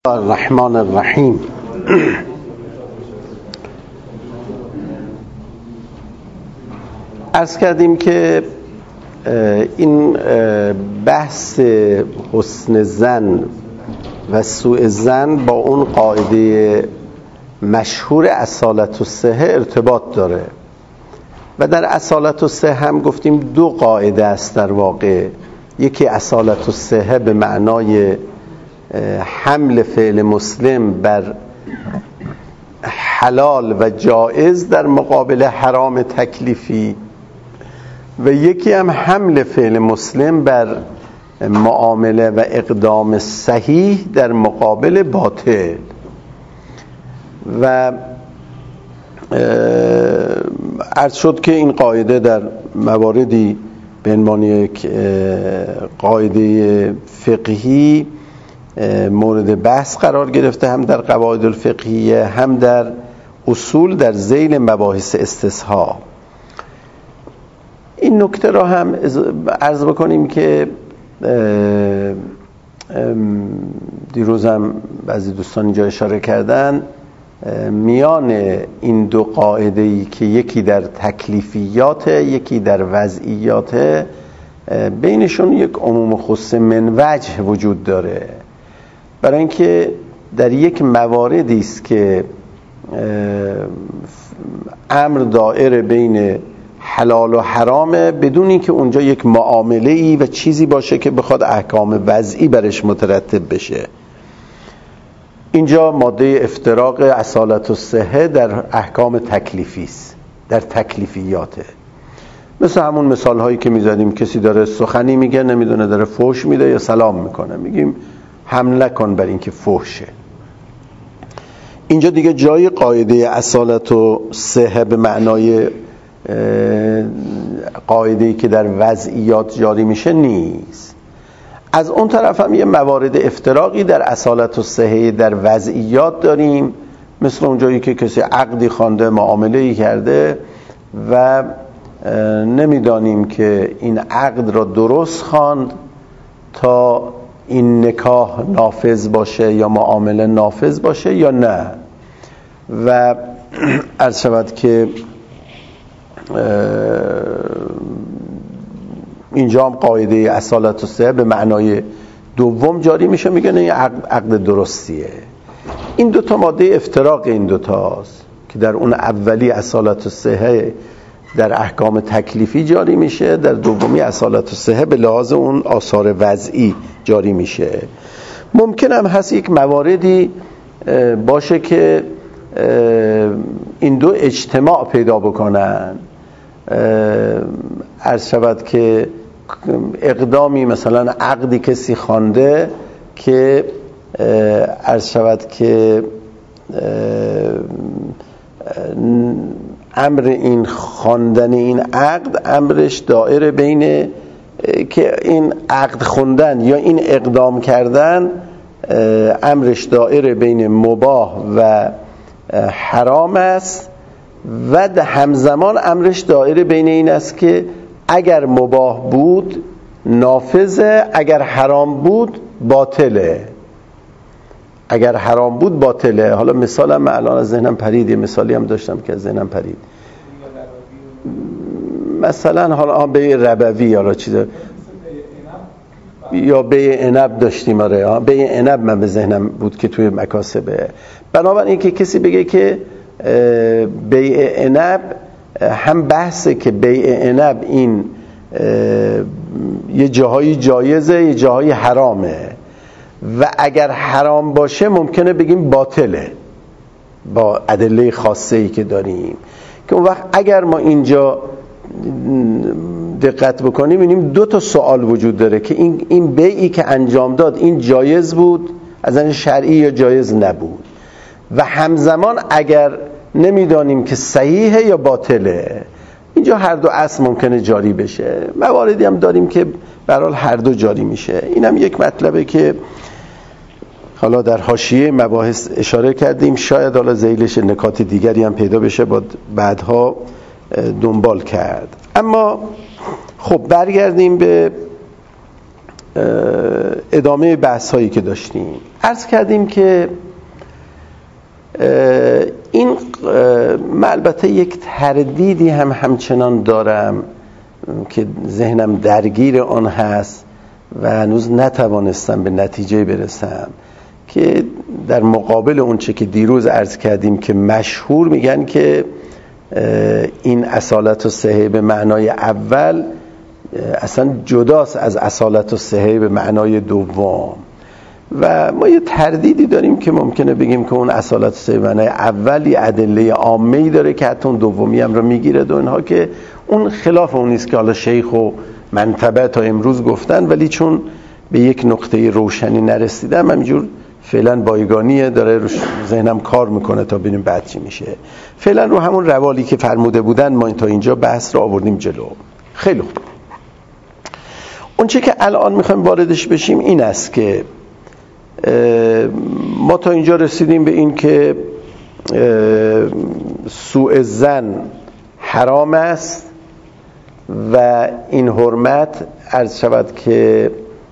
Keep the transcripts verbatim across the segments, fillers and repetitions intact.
الرحمن الرحیم. عرض کردیم که این بحث حسن ظن و سوء ظن با اون قاعده مشهور اصالت الصحه ارتباط داره و در اصالت الصحه هم گفتیم دو قاعده است در واقع. یکی اصالت الصحه به معنای حمل فعل مسلم بر حلال و جائز در مقابل حرام تکلیفی و یکی هم حمل فعل مسلم بر معامله و اقدام صحیح در مقابل باطل. و عرض شد که این قاعده در مواردی به عنوان یک قاعده فقهی مورد بحث قرار گرفته، هم در قواعد الفقهیه هم در اصول در ذیل مباحث استصحاح. این نکته را هم عرض بکنیم که دیروز هم بعضی دوستان اینجا اشاره کردن، میان این دو قاعده‌ای که یکی در تکلیفیات یکی در وضعیات، بینشون یک عموم خصوص من وجه وجود داره. برای اینکه در یک مواردی است که امر دائر بین حلال و حرامه بدون اینکه اونجا یک معامله‌ای و چیزی باشه که بخواد احکام وضعی برش مترتب بشه. اینجا ماده افتراق اصالت الصحه در احکام تکلیفی است، در تکلیفیاته. مثل همون مثال هایی که میزدیم، کسی داره سخنی میگه نمیدونه داره فحش میده یا سلام میکنه، میگیم حمله کن بر اینکه فحشه. اینجا دیگه جای قاعده اصالت الصحه به معنای قاعده‌ای که در وضعیات جاری میشه نیست. از اون طرف هم یه موارد افتراقی در اصالت الصحه در وضعیات داریم، مثل اونجایی که کسی عقدی خوانده، معامله‌ای کرده و نمیدانیم که این عقد را درست خواند تا این نکاح نافذ باشه یا معامله نافذ باشه یا نه. و عرض شود که اینجا هم قاعده اصالت الصحه به معنای دوم جاری میشه، میگه نه عقد, عقد درستیه. این دوتا ماده افتراق این دوتاست که در اون اولی اصالت الصحه در احکام تکلیفی جاری میشه، در دومی اصالت الصحه به لحاظ اون آثار وضعی جاری میشه. ممکن هم هست یک مواردی باشه که این دو اجتماع پیدا بکنن، عرض شود که اقدامی مثلا عقدی کسی خوانده که عرض شود که امر این خواندن این عقد امرش دائره بین که این عقد خوندن یا این اقدام کردن امرش دائره بین مباح و حرام است و همزمان امرش دائره بین این است که اگر مباح بود نافذه، اگر حرام بود باطله. اگر حرام بود باطله. حالا مثالم من الان از ذهنم پرید، یه مثالی هم داشتم که از ذهنم پرید، مثلا حالا بیع ربوی یا چیزا یا بیع عنب داشتیم. آره بیع عنب من به ذهنم بود که توی مکاسبه. بنابراین اینکه کسی بگه که بیع عنب هم بحثه که بیع عنب این یه جاهایی جایزه یه جاهایی حرامه و اگر حرام باشه ممکنه بگیم باطله با ادله خاصه‌ای که داریم، که اون وقت اگر ما اینجا دقت بکنیم می‌بینیم دو تا سوال وجود داره که این این بیعی که انجام داد این جایز بود از نظر شرعی یا جایز نبود، و همزمان اگر نمیدانیم که صحیحه یا باطله. اینجا هر دو اصل ممکنه جاری بشه. مواردی هم داریم که به هر حال هر دو جاری میشه. اینم یک مطلبه که حالا در حاشیه مباحث اشاره کردیم، شاید حالا ذیلش نکات دیگری هم پیدا بشه با بعدها دنبال کرد. اما خب برگردیم به ادامه بحث هایی که داشتیم عرض کردیم که این من البته یک تردیدی هم همچنان دارم که ذهنم درگیر آن هست و هنوز نتوانستم به نتیجه برسم که در مقابل اون چه که دیروز عرض کردیم که مشهور میگن که این اصالت و صحه به معنای اول اصلا جداست از اصالت و صحه به معنای دوم و ما یه تردیدی داریم که ممکنه بگیم که اون اصالت و صحه به معنای اول یه ادله عامه‌ای داره که حتی اون دومی هم رو میگیره و اینها که اون خلاف اون نیست که حالا شیخ و منطبه تا امروز گفتن، ولی چون به یک نقطه روشنی نرسیدم همینجور فعلا بایگانیه، داره روش ذهنم کار میکنه تا ببینیم بعد چی میشه. فعلا رو همون روالی که فرموده بودن ما تا اینجا بحث رو آوردیم جلو. خیلی خوب. اون چه که الان میخوایم واردش بشیم این است که ما تا اینجا رسیدیم به این که سوء ظن حرام است و این حرمت عرض شود که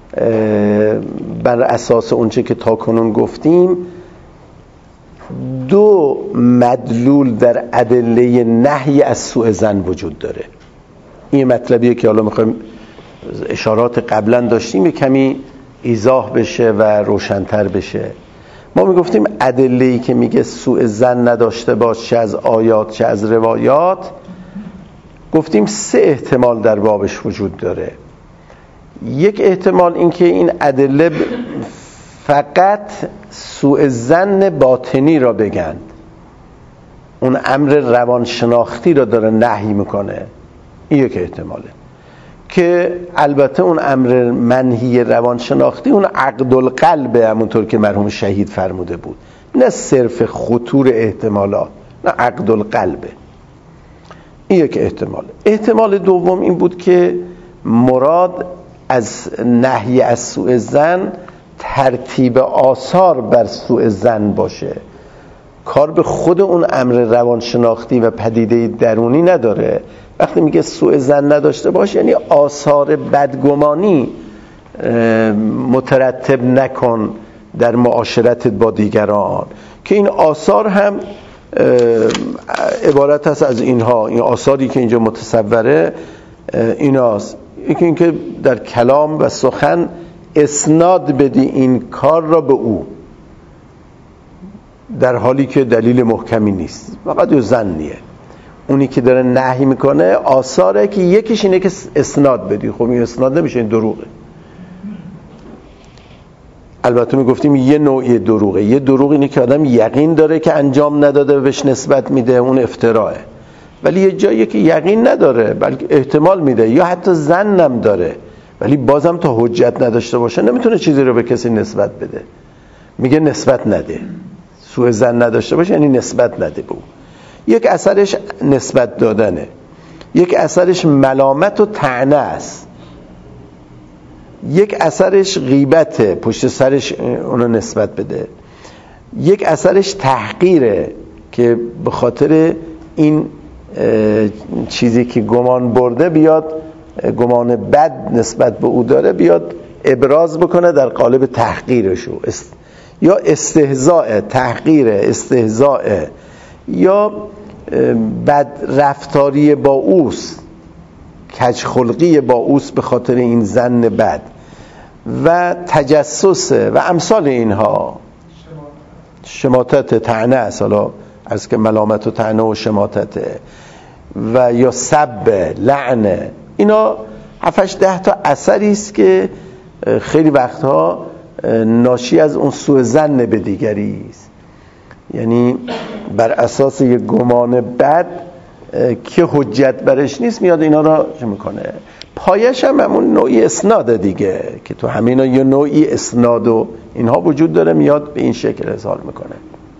بر اساس اونچه که تا کنون گفتیم دو مدلول در ادله نهی از سوء ظن وجود داره. این مطلبیه که حالا میخوایم اشارات قبلا داشتیم کمی ایضاح بشه و روشن‌تر بشه. ما میگفتیم ادله‌ای که میگه سوء ظن نداشته باش چه از آیات چه از روایات، گفتیم سه احتمال در بابش وجود داره. یک احتمال این که این ادله فقط سوء ظن باطنی را بگن، اون امر روانشناختی را داره نهی میکنه، این یک احتماله که البته اون امر منهی روانشناختی اون عقد القلبه، همونطور که مرحوم شهید فرموده بود، نه صرف خطور احتمالات، نه عقد القلبه. این یک احتمال. احتمال دوم این بود که مراد از نهی از سوء ظن ترتیب آثار بر سوء ظن باشه، کار به خود اون امر روانشناختی و پدیده درونی نداره. وقتی میگه سوء ظن نداشته باش یعنی آثار بدگمانی مترتب نکن در معاشرتت با دیگران، که این آثار هم عبارت هست از اینها. این آثاری که اینجا متصوره ایناست، یکی اینکه در کلام و سخن اسناد بدی این کار را به او در حالی که دلیل محکمی نیست، فقط یه ظنیه. اونی که داره نهی میکنه آثاره که یکیش اینه که اسناد بدی. خب این اسناد نمیشه، این دروغه. البته میگفتیم یه نوعی دروغه. یه دروغ اینه که آدم یقین داره که انجام نداده و بهش نسبت میده، اون افتراعه. ولی یه جایی که یقین نداره بلکه احتمال میده یا حتی ظنم داره ولی بازم تا حجت نداشته باشه نمیتونه چیزی رو به کسی نسبت بده، میگه نسبت نده. سوء ظن نداشته باشه یعنی نسبت نده به او. یک اثرش نسبت دادنه، یک اثرش ملامت و طعنه است، یک اثرش غیبته، پشت سرش اونو نسبت بده، یک اثرش تحقیره که به خاطر این چیزی که گمان برده بیاد، گمان بد نسبت به او داره، بیاد ابراز بکنه در قالب تحقیرشو. است... یا استهزاء، تحقیر، استهزاء، یا بد رفتاری با اوست، کج خلقی با اوست به خاطر این ظن بد، و تجسس و امثال اینها. شماتت، طعنه است، حالا از که ملامت و طعنه و شماتته، و یا سب، لعنه. اینا هفتش ده تا اثری است که خیلی وقتها ناشی از اون سوء ظن به دیگری است، یعنی بر اساس یک گمان بد که حجت برش نیست میاد اینا را چه میکنه. پایش هم همون نوعی اسناد دیگه که تو همینا یه نوعی اسناد و اینها وجود داره، میاد به این شکل اظهار میکنه.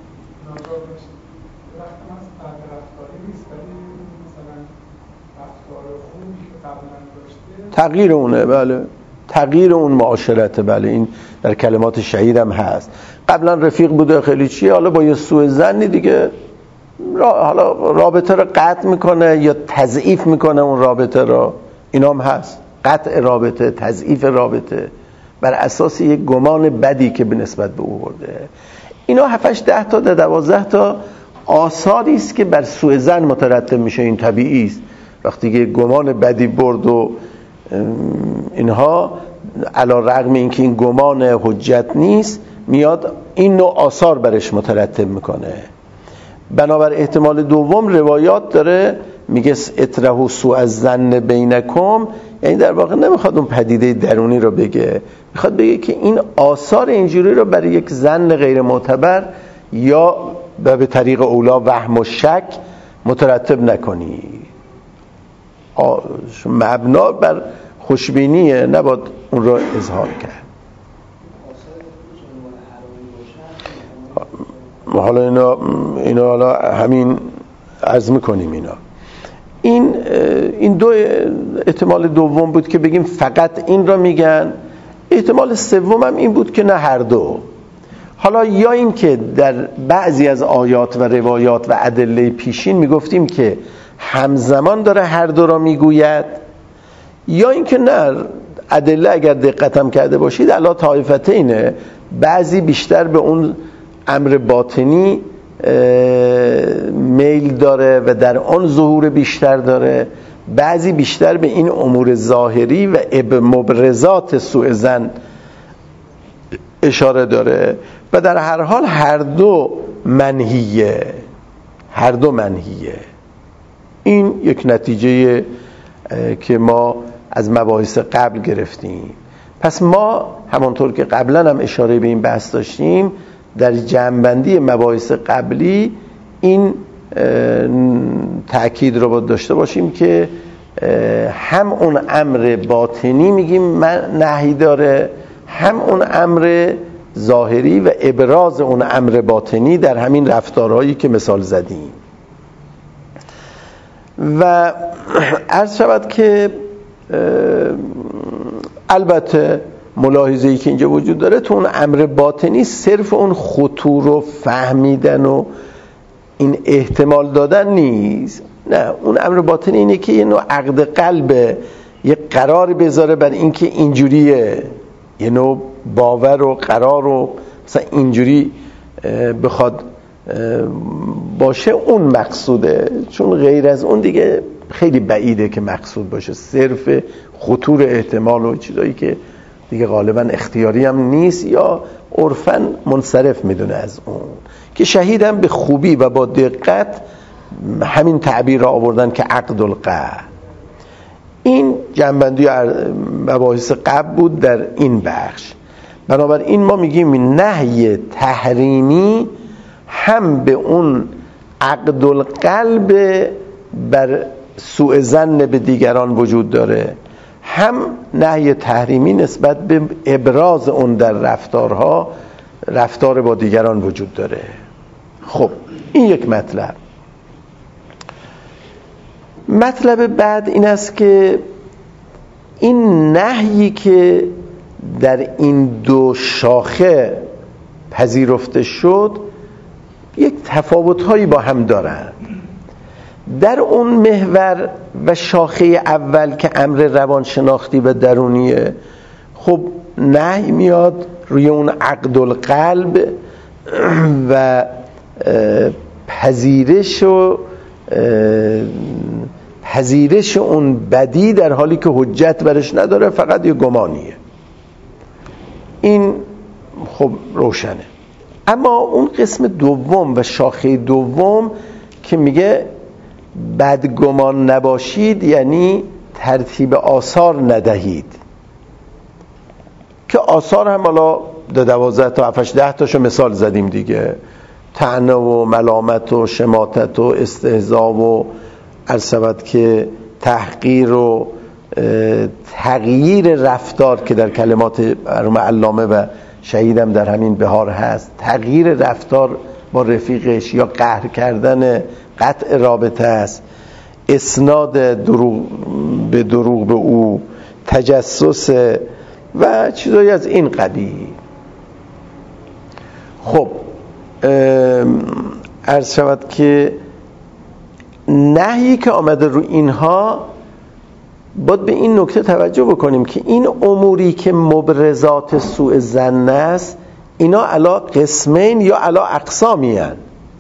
تغییر اونه، بله، تغییر اون معاشرته، بله. این در کلمات شهید هم هست. قبلا رفیق بوده خیلی چیه، حالا با یه سوء ظنی دیگه را حالا رابطه رو قطع میکنه یا تضعیف میکنه اون رابطه رو. اینا هم هست، قطع رابطه، تضعیف رابطه. بر اساس یک گمان بدی که به نسبت به او برده. اینا هفتش ده تا ده دوازده تا آثاری است که بر سوء ظن مترتب میشه. این طبیعی است، وقتی که گمان بدی برد و اینها علی رغم اینکه این گمان حجت نیست، میاد این نوع آثار برش مترتب میکنه. بنابر احتمال دوم روایات داره میگه اطرحوا سوء الظن بینکم، یعنی در واقع نمیخواد اون پدیده درونی رو بگه، میخواد بگه که این آثار اینجوری رو برای یک ظن غیر معتبر یا به طریق اولا وهم و شک مترتب نکنی. مبنا بر خوشبینیه، نباید اون رو اظهار کرد. حالا اینا اینا حالا همین عرض میکنیم اینا. این این دو احتمال دوم بود که بگیم فقط این را میگن. احتمال سوم هم این بود که نه، هر دو. حالا یا این که در بعضی از آیات و روایات و ادله پیشین میگفتیم که همزمان داره هر دو را میگوید، یا این که نه، ادله اگر دقتم کرده باشید علا طایفتینه، بعضی بیشتر به اون امر باطنی میل داره و در آن ظهور بیشتر داره، بعضی بیشتر به این امور ظاهری و مبرزات سوء ظن اشاره داره. و در هر حال هر دو منهیه، هر دو منهیه. این یک نتیجه که ما از مباحث قبل گرفتیم. پس ما همانطور که قبلا هم اشاره به این بحث داشتیم، در جمع‌بندی مباحث قبلی این تأکید رو باید داشته باشیم که هم اون امر باطنی میگیم نهی داره، هم اون امر ظاهری و ابراز اون امر باطنی در همین رفتارهایی که مثال زدیم. و عرض شود که البته ملاحظه‌ای که اینجا وجود داره تو اون امر باطنی صرف اون خطور و فهمیدن و این احتمال دادن نیست. نه، اون امر باطنی اینه که یه نوع عقد قلب یه قرار بذاره بر این که اینجوریه، یه نوع باور و قرار و مثلا اینجوری بخواد باشه، اون مقصوده. چون غیر از اون دیگه خیلی بعیده که مقصود باشه. صرف خطور احتمال و چیزایی که دیگه غالبا اختیاری هم نیست یا عرفاً منصرف میدونه از اون، که شهیدم به خوبی و با دقت همین تعبیر را آوردن که عقد القلب. این جنبندی مباحث قبل بود در این بخش. بنابراین ما میگیم نهی تحریمی هم به اون عقد القلب بر سوء ظن به دیگران وجود داره، هم نهی تحریمی نسبت به ابراز اون در رفتارها، رفتار با دیگران وجود داره. خب این یک مطلب. مطلب بعد این است که این نهیی که در این دو شاخه پذیرفته شد یک تفاوت‌هایی با هم دارن. در اون محور و شاخه اول که امر روانشناختی و درونیه، خب نهی میاد روی اون عقد القلب و پذیرش و پذیرش اون بدی در حالی که حجت برش نداره، فقط یه گمانیه. این خب روشنه. اما اون قسم دوم و شاخه دوم که میگه بدگمان نباشید، یعنی ترتیب آثار ندهید، که آثار هم حالا ده دوازده تا هفتش ده تاشو مثال زدیم دیگه، طعنه و ملامت و شماتت و استهزا و عرض که تحقیر و تغییر رفتار که در کلمات مرحوم علامه و شهیدم در همین بهار هست، تغییر رفتار با رفیقش یا قهر کردن، قطع رابطه است، اسناد دروغ به دروغ به او، تجسس و چیزایی از این قبیل. خب عرض شود که نهی که آمده رو اینها باید به این نکته توجه بکنیم که این اموری که مبرزات سوء ظن است اینا علا قسمین یا علا اقسامی هستند.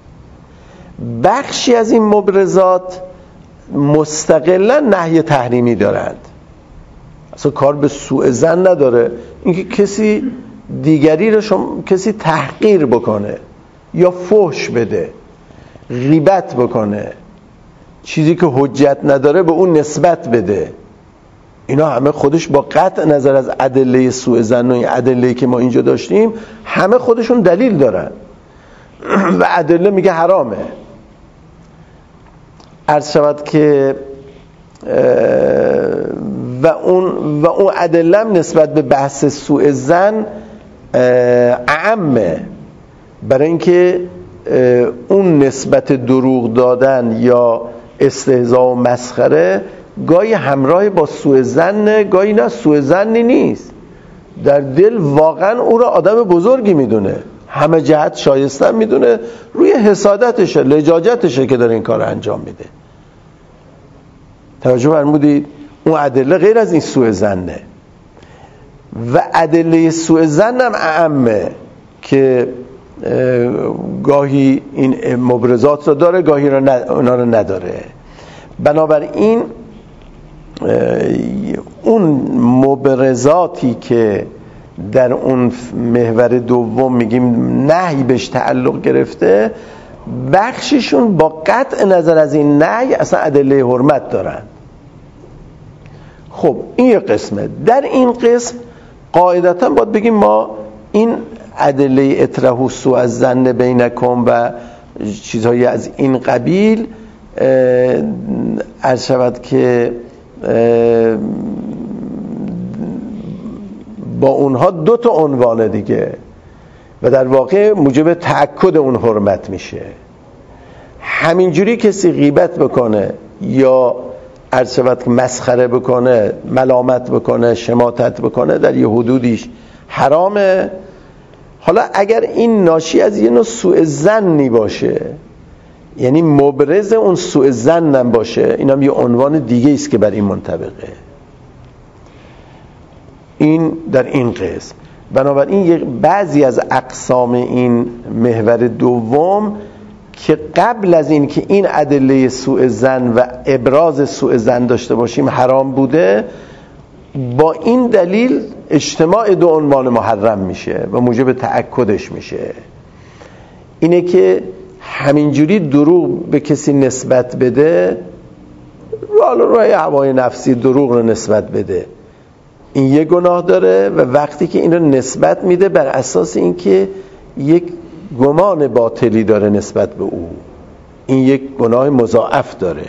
بخشی از این مبرزات مستقلا نهی تحریمی دارند، اصلا کار به سوء ظن نداره، اینکه کسی دیگری رو شما کسی تحقیر بکنه یا فحش بده، غیبت بکنه، چیزی که حجت نداره به اون نسبت بده، اینا همه خودش با قطع نظر از ادله سوء ظن و این ادله‌ای که ما اینجا داشتیم همه خودشون دلیل دارن و ادله میگه حرامه. عرض شود که و اون و اون ادله هم نسبت به بحث سوء ظن اعمه، برای اینکه اون نسبت دروغ دادن یا استهزاء و مسخره گاهی همراه با سوء ظن، گاهی نه سوء ظنی نیست، در دل واقعا او را آدم بزرگی میدونه، همه جهت شایسته میدونه، روی حسادتشه، لجاجتشه که داره این کار رو انجام میده. توجه فرمودید؟ اون ادله غیر از این سوء ظنه و ادله سوء ظن هم اعمه که گاهی این مبرزات رو داره، گاهی رو اونا رو نداره. بنابراین اون مبرزاتی که در اون محور دوم میگیم نهی بهش تعلق گرفته، بخششون با قطع نظر از این نهی اصلا ادله حرمت دارن. خب این یه قسمه. در این قسم قاعدتا باید بگیم ما این ادله اطرحوا سوء الظن بینکم و چیزهایی از این قبیل عرض شود که با اونها دو تا عنوان دیگه و در واقع موجب تأکد اون حرمت میشه. همینجوری کسی غیبت بکنه یا عرض شود که مسخره بکنه، ملامت بکنه، شماتت بکنه، در یه حدودیش حرامه. حالا اگر این ناشی از یه نوع سوء ظنی باشه، یعنی مبرز اون سوء ظن باشه، این هم یه عنوان دیگه است که بر این منطبقه. این در این قسم. بنابراین یک بعضی از اقسام این محور دوم که قبل از این که این ادله سوء ظن و ابراز سوء ظن داشته باشیم حرام بوده، با این دلیل اجتماع دو عنوان محرم میشه و موجب تأکدش میشه. اینه که همینجوری دروغ به کسی نسبت بده، حالا روی هوای نفسی دروغ رو نسبت بده، این یه گناه داره و وقتی که این رو نسبت میده بر اساس اینکه یک گمان باطلی داره نسبت به او، این یک گناه مضاعف داره.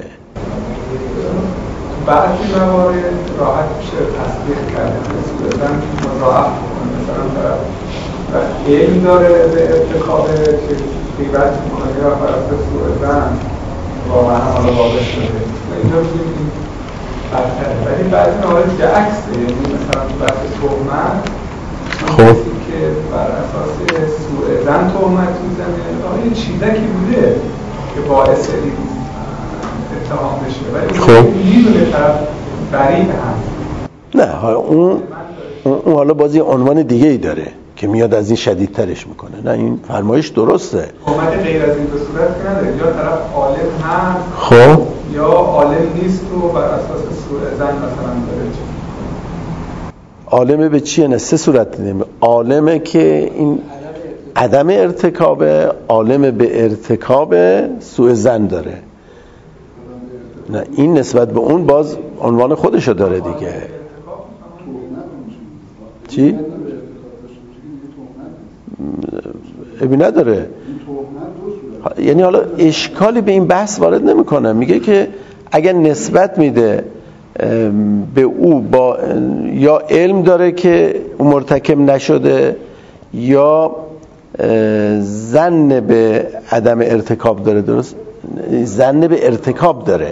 بعضی موارد راحت میشه تصدیق کرده مثلا مضاعف کنه، مثلا طرف و علم داره به ارتکاب که غیبت میکنه یا فرض سوء ظن واقعا حالا واقع شده و اینجا بگیم این بدتره. ولی بعضی موارد که عکسه، یعنی مثلا تو بحث تهمت خب که بر اساس سوء ظن تهمت میزنه، آیا این چیزکی بوده که باعث اتهام بشه ولی خب میدونه طرف بریء هست. نه حالا اون اون حالا بازی عنوان دیگه ای داره که میاد از این شدیدترش میکنه. نه این فرمایش درسته، تهمت غیر از این دو صورت که نداره، یا طرف عالم هست خب یا عالم نیست و بر اساس سوء ظن مثلا داره چه عالمه به چیه؟ نه سه صورت دیدیم. عالمه که این عدم ارتکابه، عالمه به ارتکاب سوء ظن داره. نه این نسبت به اون باز عنوان خودشو داره دیگه. چی؟ ابی نداره. یعنی حالا اشکالی به این بحث وارد نمیکنه، میگه که اگر نسبت میده به او با یا علم داره که او مرتکب نشده یا ظن به عدم ارتکاب داره، درست؟ ظن به ارتکاب داره.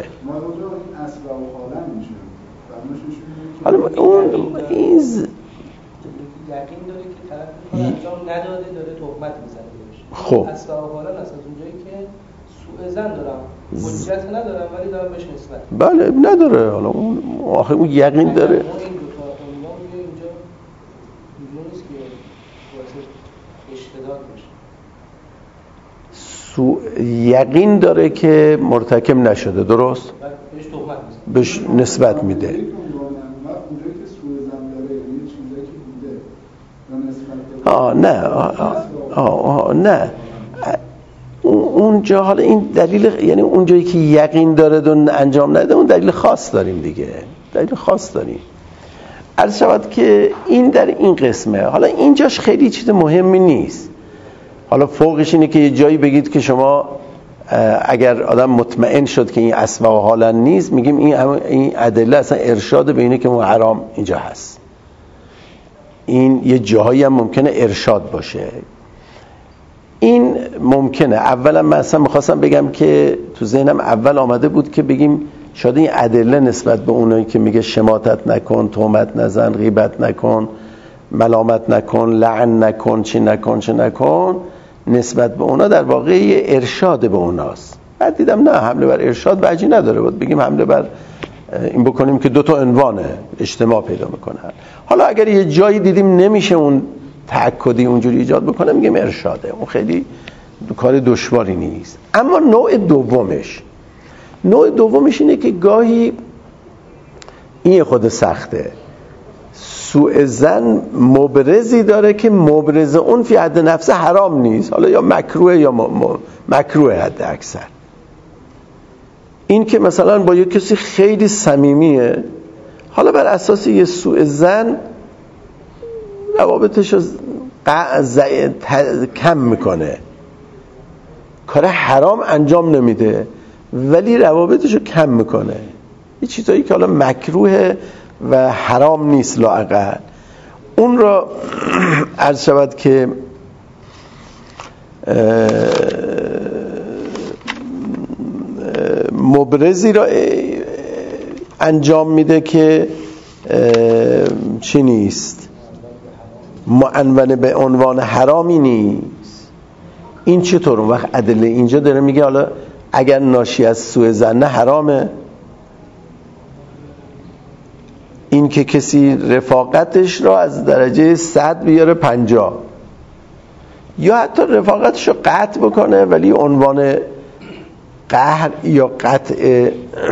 حالا اون این ز... یقین داره که طرف انجام نداده، داره تهمت میزنه بهش. خب اصلا حالا از اونجایی که سوء ظن دارم حجت ندارم ولی دارم بهش نسبت. بله نداره. حالا اون آخه اون یقین داره. این دو تا عنوان اینجا اینجا نیست که واسه اشتداد باشه. سو یقین داره که مرتکب نشده، درست؟ بهش تهمت میزنه، بهش نسبت میده. اونجایی که سوء ظن داره یعنی چیزایی که بوده یا نسبت داره. آه نه آه, آه, آه نه اونجا حالا این دلیل، یعنی اونجایی که یقین داره و انجام نده اون دلیل خاص داریم دیگه، دلیل خاص داریم. عرض شود که این در این قسمه. حالا اینجاش خیلی چیز مهمی نیست. حالا فوقش اینه که یه جایی بگید که شما اگر آدم مطمئن شد که این اسما و حالا نیست، میگیم این این ادله اصلا ارشاد به اینه که حرام اینجا هست. این یه جاهایی هم ممکنه ارشاد باشه. این ممکنه. اولا من اصلا میخواستم بگم که تو ذهنم اول آمده بود که بگیم شاید این ادله نسبت به اونایی که میگه شماتت نکن، تهمت نزن، غیبت نکن، ملامت نکن، لعن نکن، چی نکن چی نکن، نسبت به اونا در واقع یه ارشاد به اوناست. بعد دیدم نه، حمله بر ارشاد وجهی نداره، بود بگیم حمله بر این بکنیم که دو تا عنوانه اجتماع پیدا میکنن. حالا اگر یه جایی دیدیم نمیشه اون تأکدی اونجوری ایجاد بکنه، میگیم ارشاده، اون خیلی کار دشواری نیست. اما نوع دومش نوع دومش اینه که گاهی این خود سخته، سوء ظن مبرزی داره که مبرز اون فی حد نفس حرام نیست، حالا یا مکروه یا م... م... مکروه حد اکثر. این که مثلا با یک کسی خیلی صمیمیه، حالا بر اساس یه سوء ظن روابطش رو کم میکنه، کار حرام انجام نمیده ولی روابطش رو کم میکنه، یه چیزایی که حالا مکروه و حرام نیست لااقل، اون را عرض شود که مبرزی را انجام میده که چی نیست، معنون به عنوان حرامی نیست. این چطور؟ اون وقت ادله اینجا داره میگه حالا اگر ناشی از سوء ظن حرامه، این که کسی رفاقتش را از درجه صد بیاره پنجاه، یا حتی رفاقتش رو قطع بکنه ولی عنوان قهر یا قطع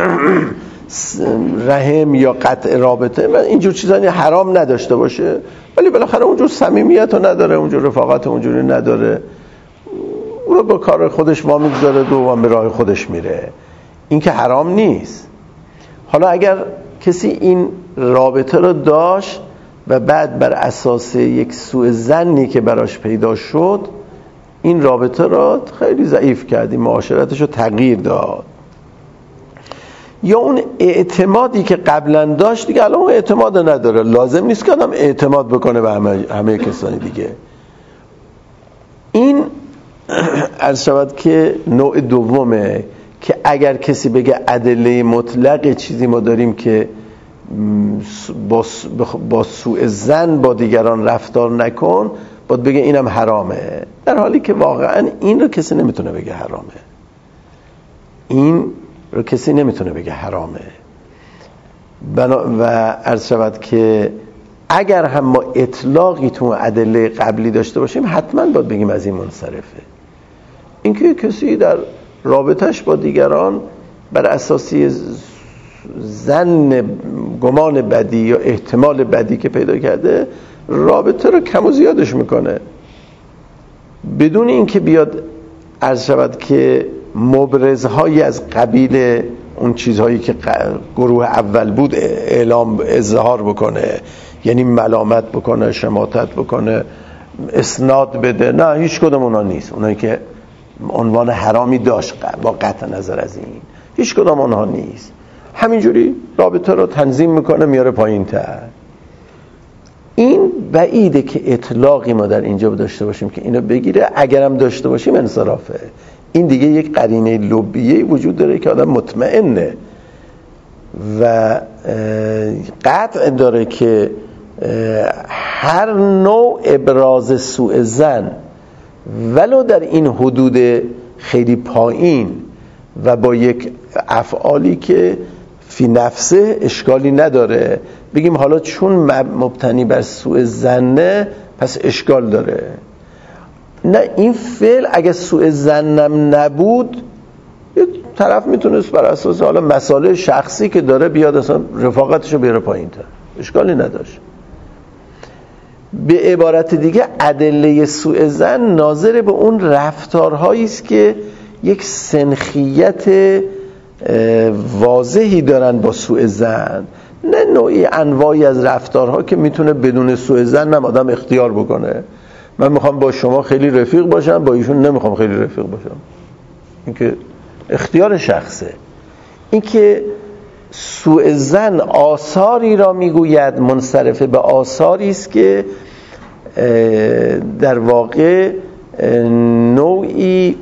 رحم یا قطع رابطه و اینجور چیزا حرام نداشته باشه، ولی بالاخره اونجور صمیمیت رو نداره، اونجور رفاقت اونجوری نداره، اون رو با کار خودش وامیگذاره، دوام به راه خودش میره، این که حرام نیست. حالا اگر کسی این رابطه رو داشت و بعد بر اساس یک سوء ظنی که براش پیدا شد این رابطه رو خیلی ضعیف کرد، این معاشرتش رو تغییر داد، یا اون اعتمادی که قبلا داشت دیگه الان اون اعتماد نداره، لازم نیست که آدم اعتماد بکنه به همه, همه کسانی دیگه. این عرض شود که نوع دومه که اگر کسی بگه ادله مطلق چیزی ما داریم که با, با سوء ظن با دیگران رفتار نکن، باید بگه اینم حرامه، در حالی که واقعا این رو کسی نمیتونه بگه حرامه، این رو کسی نمیتونه بگه حرامه. و عرض شود که اگر هم ما اطلاقی تو ادله قبلی داشته باشیم حتما باید بگیم از این منصرفه. اینکه کسی در رابطش با دیگران بر اساسی ظن گمان بدی یا احتمال بدی که پیدا کرده رابطه رو کم و زیادش میکنه بدون اینکه بیاد عرض شود که مبرزهایی از قبیل اون چیزهایی که گروه اول بود اعلام اظهار بکنه، یعنی ملامت بکنه، شماتت بکنه، اسناد بده، نه هیچ کدوم اونا نیست. اونایی که عنوان حرامی داشت با قطع نظر از این هیچ کدوم اونها نیست، همینجوری رابطه رو تنظیم میکنه میاره پایین تر. این بعیده که اطلاقی ما در اینجا داشته باشیم که اینو بگیره، اگرم داشته باشیم انصرافه. این دیگه یک قرینه لبیه‌ای وجود داره که آدم مطمئنه و قطع داره که هر نوع ابراز سوء ظن ولو در این حدود خیلی پایین و با یک افعالی که فی نفسه اشکالی نداره بگیم حالا چون مبتنی بر سوء ظنه پس اشکال داره. نه، این فعل اگه سوء ظنم نبود یه طرف میتونست بر اساس حالا مسائل شخصی که داره بیاد اصلا رفاقتشو بیاره پایین تر، اشکالی نداشت. به عبارت دیگه ادله سوء ظن ناظر به اون رفتارهایی است که یک سنخیت واضحی دارن با سوء ظن، نه نوعی انواعی از رفتارها که میتونه بدون سوء ظن هم آدم اختیار بکنه. من میخوام با شما خیلی رفیق باشم، با ایشون نمیخوام خیلی رفیق باشم. این که اختیار شخصه. این که سوء ظن آثاری را میگوید منصرف به آثاری است که در واقع نوعی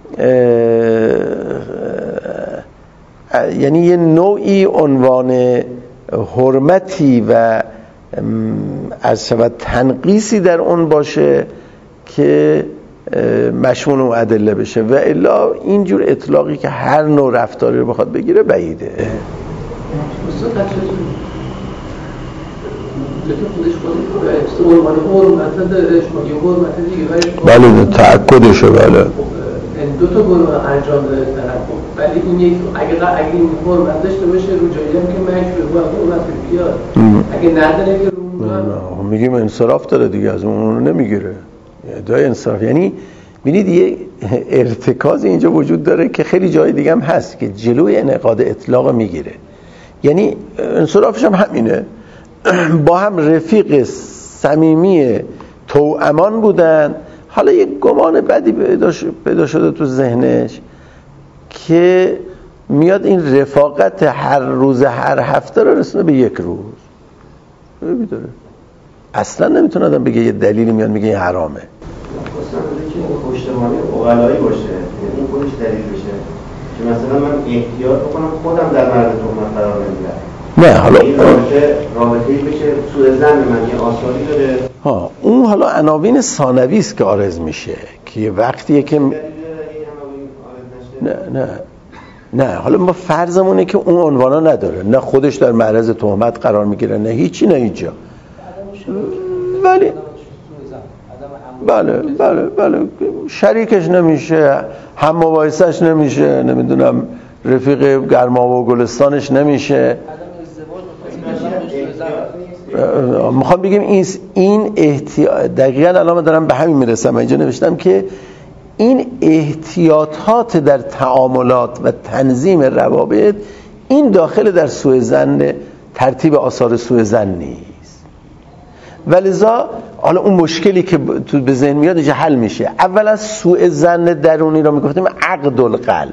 یعنی یه نوعی عنوان حرمتی و از شود تنقیصی در اون باشه که مشمول اون ادله بشه و الا اینجور اطلاقی که هر نوع رفتاری رو بخواد بگیره بعیده. بله تأکدشه. بله دو تا گناه انجام داده طرف، ولی این یک اگه اگه این حرمت داشته باشه رو جایی هم که مجبور با حرمت بیاد، اگه نداره که رو میگیم انصراف داره دیگه، از اون رو نمیگیره. ادعای انصراف یعنی ببینید یه ارتکاز اینجا وجود داره که خیلی جای دیگه هم هست که جلوی انعقاد اطلاق میگیره. یعنی انصرافش هم همینه، با هم رفیق صمیمی توامان بودن، حالا یک گمان بدی پیدا شده تو ذهنش که میاد این رفاقت هر روز هر هفته رو رسونه به یک روز میداره. اصلا نمیتونه آدم بگه یه دلیلی میاد میگه این حرامه. خواستم بگه که این پشتوانه اقلایی باشه، یعنی این خودش دلیل بشه که مثلا من احتیاط بکنم خودم در معرض تهمت قرار نمیگیرم. نه حالا این رابطه رابطه‌ای بشه سوء ظن من یه آثاری داره. ها اون حالا عناوین ثانوی است که عارض میشه که وقتیه که نه نه نه حالا ما فرضمونه که اون عنوانا نداره، نه خودش در معرض تهمت قرار میگیره، نه هیچی، نه هیچ. ولی بله بله بله شریکش نمیشه، هم مباحثش نمیشه، نمیدونم رفیق گرما و گلستانش نمیشه. میخوام بگیم این این احتیاط دقیقاً الان من دارم به همین میرسم. اینجا نوشتم که این احتیاطات در تعاملات و تنظیم روابط این داخل در سوء ظن، ترتیب آثار سوء ظن نیست. ولذا حالا اون مشکلی که تو به ذهن میاد اینجا حل میشه. اولا سوء ظن درونی را میگفتیم عقد القلب،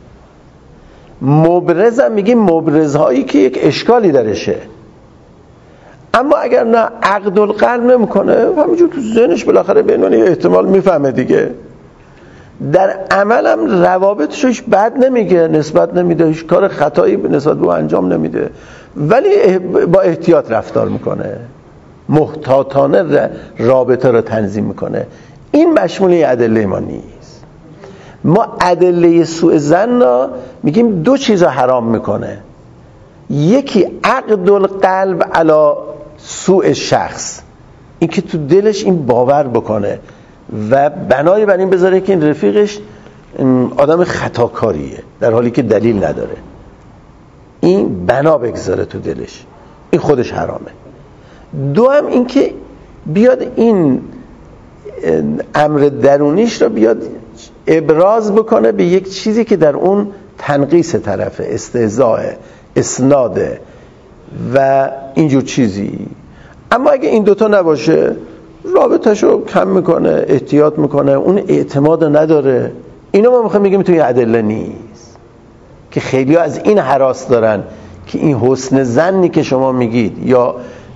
مبرز هم میگیم مبرزهایی که یک اشکالی درشه. اما اگر نه عقد القلب نمیکنه همینجور تو ذهنش بالاخره به عنوان احتمال میفهمه دیگه، در عمل هم روابطش هیچ بد نمیگه، نسبت نمیده، هیچ کار خطایی نسبت به انجام نمیده، ولی با احتیاط رفتار میکنه، محتاطانه رابطه رو تنظیم میکنه. این مشمول ادله ما نیست. ما ادله سوء ظن را میگیم دو چیز حرام میکنه، یکی عقد القلب علی سوء شخص، این که تو دلش این باور بکنه و بنای بر این بذاره که این رفیقش آدم خطاکاریه در حالی که دلیل نداره، این بنا بگذاره تو دلش، این خودش حرامه. دو هم این که بیاد این امر درونیش را بیاد ابراز بکنه به یک چیزی که در اون تنقیص طرفه، استهزاء، اسناده و اینجور چیزی. اما اگه این دوتا نباشه رابطه‌شو کم میکنه، احتیاط میکنه، اون اعتماد نداره، اینا ما میخوایم بگیم توی ادله نیست. که خیلی از این هراس دارن که این حسن ظنی که شما میگید یا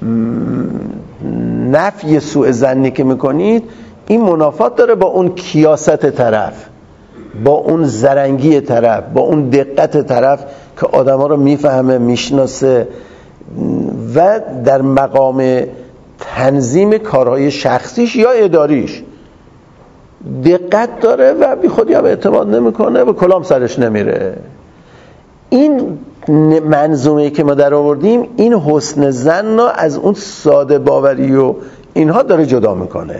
نفی سوء ظنی که میکنید این منافات داره با اون کیاست طرف، با اون زرنگی طرف، با اون دقت طرف که آدم ها رو میفهمه، میشناسه و در مقام تنظیم کارهای شخصیش یا اداریش دقت داره و بی خودی هم اعتماد نمیکنه، به کلام سرش نمیره. این منظومه که ما در آوردیم این حسن ظن رو از اون ساده باوری و اینها داره جدا میکنه.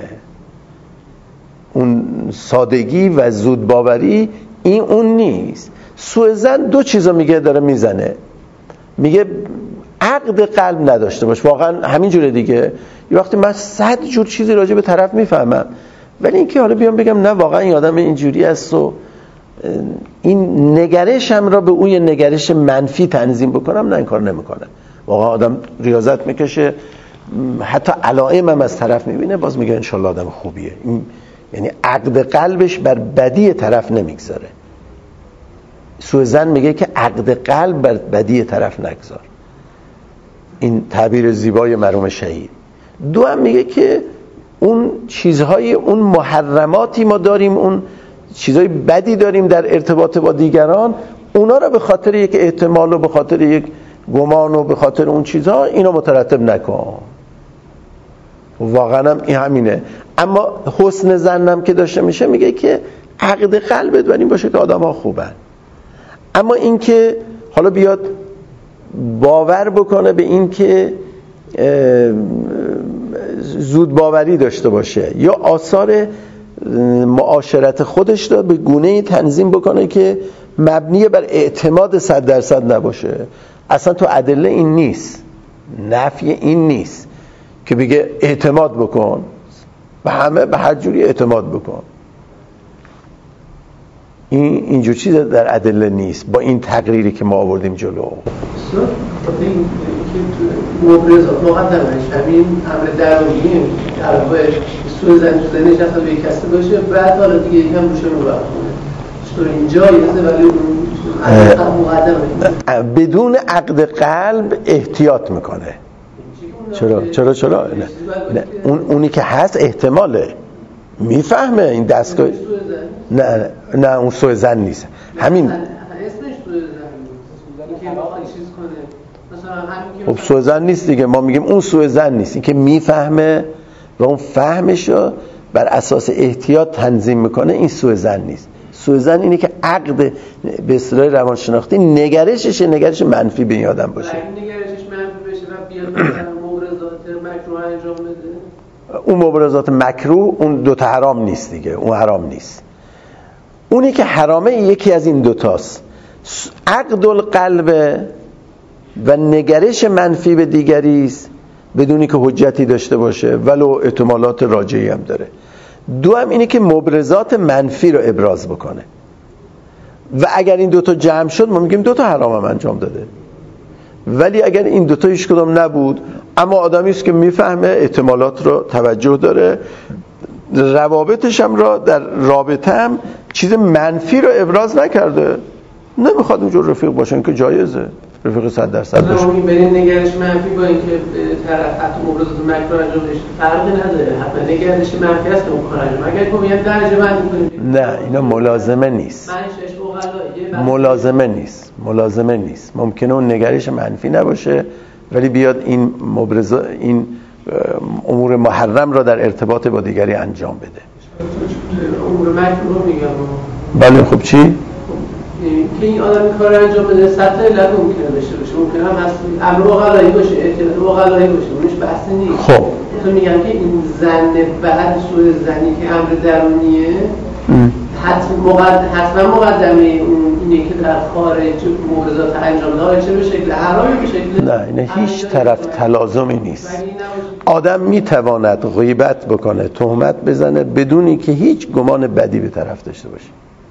اون سادگی و زود باوری این اون نیست. سوء ظن دو چیزا میگه داره میزنه، میگه عقد قلب نداشته باش. واقعا همین جوره دیگه. یه وقتی من صد جور چیزی راجع به طرف میفهمم ولی اینکه حالا بیام بگم نه واقعا این آدم اینجوری است و این نگرشم را به اون یه نگرش منفی تنظیم بکنم، نه این کار نمیکنه. واقعا آدم ریاضت میکشه، حتی علائم هم از طرف میبینه، باز میگه انشالله آدم خوبیه. این یعنی عقد قلبش بر بدی طرف نمیگذاره. سوء ظن میگه که عقد قلب بر بدی طرف نگذار. این تعبیر زیبای مرحوم شهید. دو هم میگه که اون چیزهای، اون محرماتی ما داریم، اون چیزهای بدی داریم در ارتباط با دیگران، اونا رو به خاطر یک احتمال و به خاطر یک گمان و به خاطر اون چیزها اینا مترتب نکن. واقعا هم این همینه. اما حسن ظنم که داشته میشه میگه که عقد قلبت بر این باشه که آدم ها خوبن. اما این که حالا بیاد باور بکنه به این که زود باوری داشته باشه یا آثار معاشرت خودش رو به گونه‌ای تنظیم بکنه که مبنی بر اعتماد صد درصد نباشه. اصلا تو ادله این نیست، نفی این نیست که بگه اعتماد بکن و همه به هر جوری اعتماد بکن. این اینجور چیز در ادله نیست با این تقریری که ما آوردیم جلو. این که مبرزات مقدمش همین امر درونیه، در واقع سوء ظن تو ذهنش اصلا به کسی باشه، بعد حالا دیگه یکم روش رو بکنه. چطور اینجا یه ولی اون مقدمه بدون عقد قلب احتیاط میکنه. چرا چرا چرا نه. نه. اون اونی که هست احتماله، میفهمه این دستگاه. نه نه اون سوء ظن نیست. همین اسمش سوء ظن که واقعا چیز کنه. مثلا همین که خب سوء ظن نیست دیگه. ما میگیم اون سوء ظن نیست، این که میفهمه و اون فهمشو بر اساس احتیاط تنظیم میکنه، این سوء ظن نیست. سوء ظن اینه که عقد به اصطلاح روانشناختی نگرشش نگرش منفی به این آدم باشه. اگه نگرشش منفی بشه و بیاد مثلا مبرزات مکروه انجام بده، اون مبرزات مکروه اون دوتا حرام نیست دیگه، اون حرام نیست. اونی که حرامه یکی از این دوتاست، عقد القلب و نگرش منفی به دیگری است بدونی که حجتی داشته باشه ولو احتمالات راجعی هم داره. دو هم اینه که مبرزات منفی رو ابراز بکنه و اگر این دوتا جمع شد ما میگیم دوتا حرام هم انجام داده. ولی اگر این دوتا هیچ کدام نبود اما آدمی است که میفهمه، احتمالات رو توجه داره، روابطش هم را در رابطه هم چیز منفی رو ابراز نکرده، نمیخواد اونجور رفیق باشه که جایزه رفیق صد درصد باشه. این برین نگرش منفی با اینکه طرف حتی مبرزات مکروه انجام بشه فرقی نداره. حتما نگرش منفی هست که اون کار انجام اگر کوم یه درجه بندی کنیم. نه اینا ملازمه نیست. منشش اوغلایه ملازمه نیست. ملازمه نیست. ممکنه اون نگرش منفی نباشه ولی بیاد این مبرزا این امور محرم را در ارتباط با دیگری انجام بده. امور مکروه میگم. بله خب چی؟ که این آدم این کار رو انجام بده سطح علت ممکنه داشته باشه، ممکنه هم هست امر واقعایی باشه، اعتماد واقعایی باشه، اونش بحث نیست. خب تو میگم که این زن بعد سوء ظنی که امر درونیه حتما مقدم حتما مقدمه اون اینه که در خارج مبرزات انجام داره، چه به شکل حرامی به شکل نه اینه هیچ طرف تلازمی نیست. آدم میتواند غیبت بکنه، تهمت بزنه بدونی که هیچ گمان بدی به طرف داشته باشه.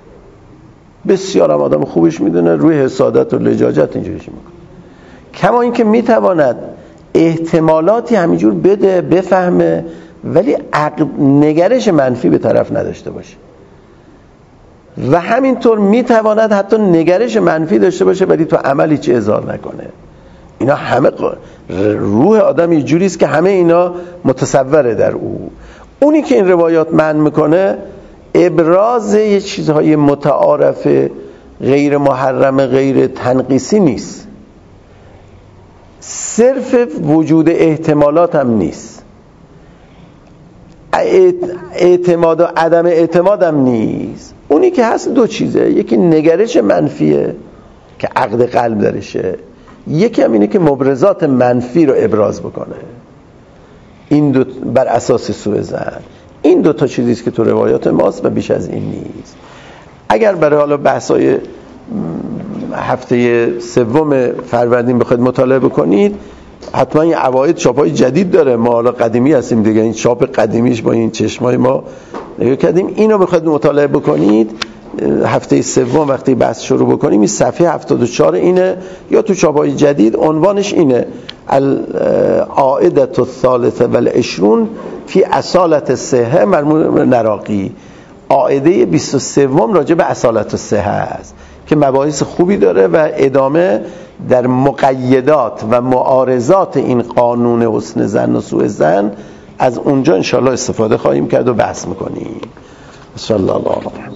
بسیار هم آدم خوبش میدونه، روی حسادت و لجاجت اینجوریش میکنه. کما اینکه میتواند احتمالاتی همینجور بده بفهمه ولی عقل نگرش منفی به طرف نداشته باشه و همینطور میتواند حتی نگرش منفی داشته باشه ولی تو عملی چه اظهار نکنه. اینا همه روح آدم یه جوری است که همه اینا متصوره در او. اونی که این روایات منع میکنه ابراز یه چیزهای متعارف غیر محرم غیر تنقیسی نیست، صرف وجود احتمالات هم نیست. اعتماد و عدم اعتمادم نیست. اونی که هست دو چیزه، یکی نگرش منفیه که عقد قلب درشه، یکی هم اینه که مبرزات منفی رو ابراز بکنه. این دو بر اساس سوء ظن. این دو تا چیزیست که تو روایات ماست و بیش از این نیست. اگر برای حالا بحثای هفته سوم فروردین بخواید مطالعه بکنید، حتما این عواید چاپای جدید داره. ما حالا قدیمی هستیم دیگه، این چاپ قدیمیش با این چشمای ما نگاه کردیم. اینو بخواید مطالعه بکنید هفته سوم وقتی بحث شروع بکنیم، این صفحه هفتاد و چهار اینه، یا تو چاپای جدید عنوانش اینه العائدة الثالثه والعشرون فی اصالة الصحه مرحوم نراقی. عائده بیست و سه راجع به اصالة الصحه است که مباحث خوبی داره و ادامه در مقیدات و معارضات این قانون حسن ظن و سوء ظن از اونجا انشاءالله استفاده خواهیم کرد و بحث میکنیم. صلی الله علیه